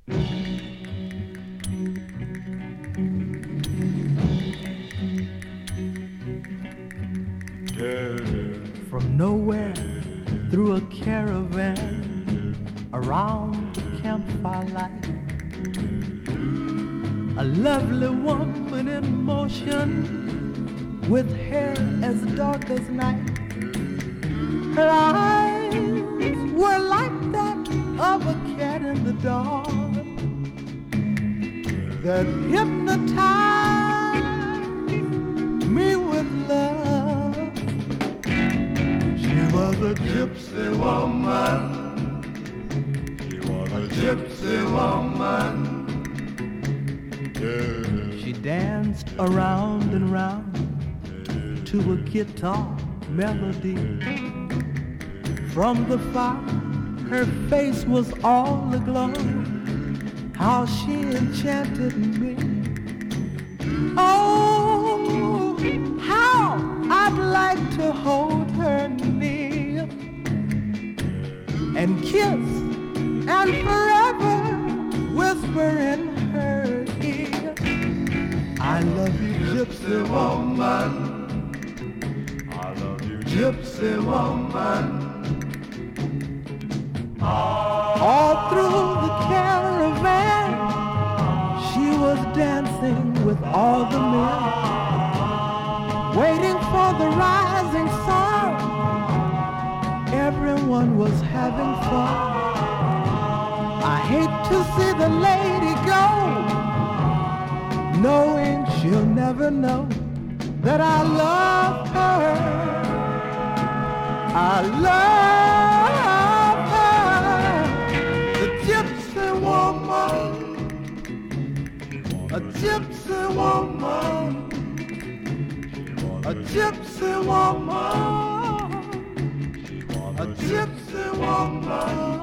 From nowhere through a caravan around the campfire light, a lovely woman in motion with hair as dark as night. Her eyes were like that of a cat in the dark that hypnotized me with love. She was a gypsy woman. She was a gypsy woman. Yeah. She danced around and round to a guitar melody. From the fire, her face was all aglow. How she enchanted me. Oh, how I'd like to hold her near and kiss and forever whisper in her ear, I love you, gypsy woman. I love you, gypsy woman. All through the caravan, she was dancing with all the men, waiting for the rising sun. Everyone was having fun. I hate to see the lady go, knowing she'll never know that I love her. I love her, the gypsy woman, a gypsy woman, a gypsy woman, a gypsy woman.